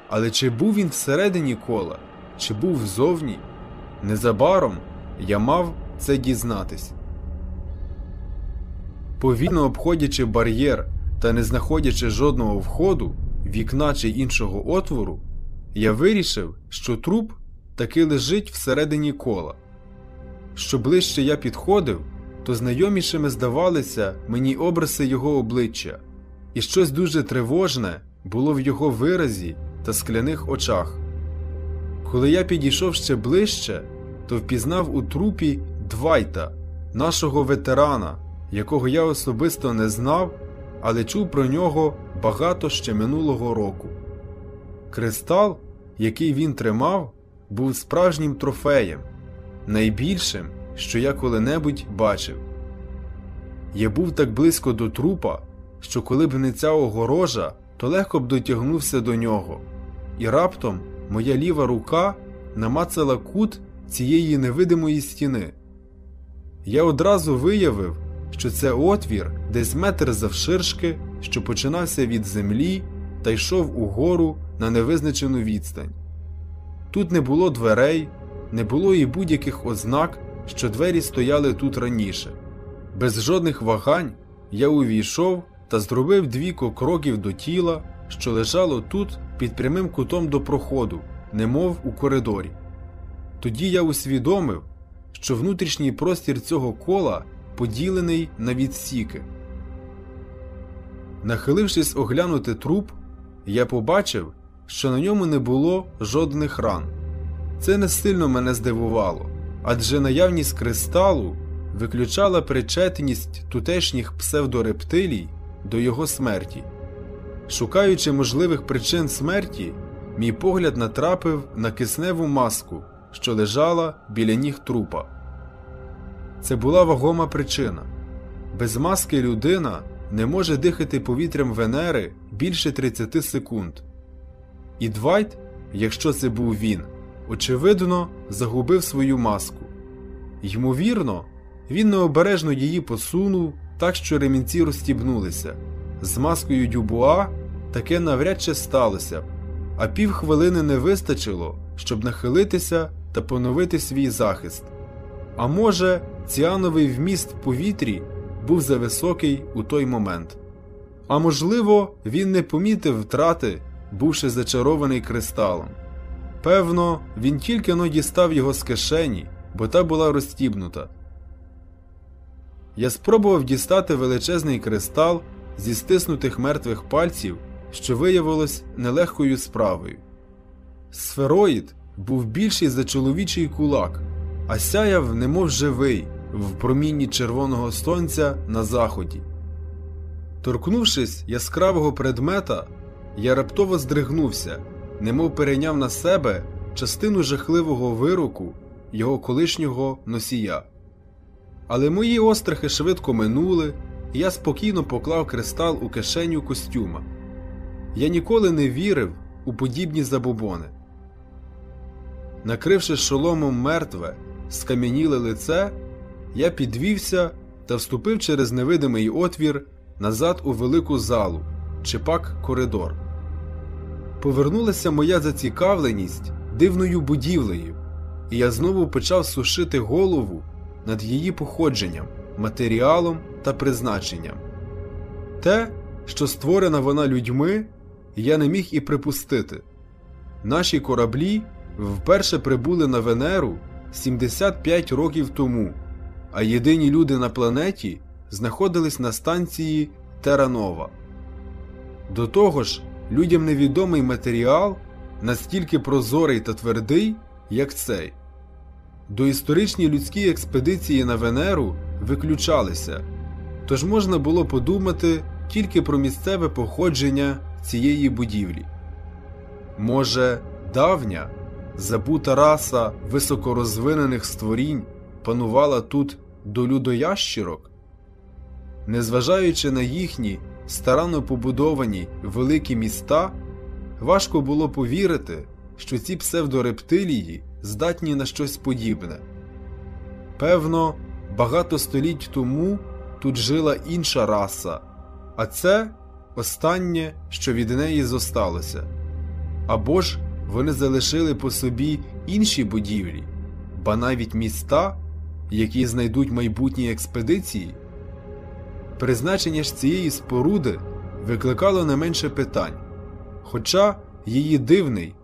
Але чи був він всередині кола, чи був ззовні? Незабаром я мав це дізнатись. Повільно обходячи бар'єр та не знаходячи жодного входу, вікна чи іншого отвору, я вирішив, що труп таки лежить всередині кола. Що ближче я підходив, то знайомішими здавалися мені обриси його обличчя, і щось дуже тривожне було в його виразі та скляних очах. Коли я підійшов ще ближче, то впізнав у трупі Двайта, нашого ветерана, якого я особисто не знав, але чув про нього багато ще минулого року. Кристал, який він тримав, був справжнім трофеєм, найбільшим, що я коли-небудь бачив. Я був так близько до трупа, що коли б не ця огорожа, то легко б дотягнувся до нього, і раптом моя ліва рука намацала кут цієї невидимої стіни. Я одразу виявив, що це отвір десь метр завширшки, що починався від землі та йшов угору на невизначену відстань. Тут не було дверей, не було і будь-яких ознак, що двері стояли тут раніше. Без жодних вагань я увійшов та зробив 2 кроків до тіла, що лежало тут під прямим кутом до проходу, немов у коридорі. Тоді я усвідомив, що внутрішній простір цього кола поділений на відсіки. Нахилившись оглянути труп, я побачив, що на ньому не було жодних ран. Це не сильно мене здивувало, адже наявність кристалу виключала причетність тутешніх псевдорептилій до його смерті. Шукаючи можливих причин смерті, мій погляд натрапив на кисневу маску, що лежала біля ніг трупа. Це була вагома причина. Без маски людина не може дихати повітрям Венери більше 30 секунд. І Двайт, якщо це був він, очевидно, загубив свою маску. Ймовірно, він необережно її посунув так, що ремінці розстібнулися. З маскою Дюбуа таке навряд чи сталося б, а півхвилини не вистачило, щоб нахилитися та поновити свій захист. А може, ціановий вміст в повітрі був зависокий у той момент. А можливо, він не помітив втрати, бувши зачарований кристалом. Певно, він тільки-но дістав його з кишені, бо та була розстібнута. Я спробував дістати величезний кристал зі стиснутих мертвих пальців, що виявилось нелегкою справою. Сфероїд був більший за чоловічий кулак, а сяяв немов живий в промінні червоного сонця на заході. Торкнувшись яскравого предмета, я раптово здригнувся, немов перейняв на себе частину жахливого вироку його колишнього носія. Але мої острахи швидко минули, і я спокійно поклав кристал у кишеню костюма. Я ніколи не вірив у подібні забобони. Накривши шоломом мертве, скам'яніле лице, я підвівся та вступив через невидимий отвір назад у велику залу, чи пак коридор. Повернулася моя зацікавленість дивною будівлею, і я знову почав сушити голову над її походженням, матеріалом та призначенням. Те, що створена вона людьми, я не міг і припустити. Наші кораблі вперше прибули на Венеру 75 років тому, а єдині люди на планеті знаходились на станції Терра-Нова. До того ж, людям невідомий матеріал настільки прозорий та твердий, як цей. Доісторичні людські експедиції на Венеру виключалися, тож можна було подумати тільки про місцеве походження цієї будівлі. Може, давня, забута раса високорозвинених створінь панувала тут до людоящірок? Незважаючи на їхні старанно побудовані великі міста, важко було повірити, що ці псевдорептилії здатні на щось подібне. Певно, багато століть тому тут жила інша раса, а це останнє, що від неї зосталося. Або ж вони залишили по собі інші будівлі, ба навіть міста, які знайдуть майбутні експедиції? Призначення ж цієї споруди викликало не менше питань, хоча її дивний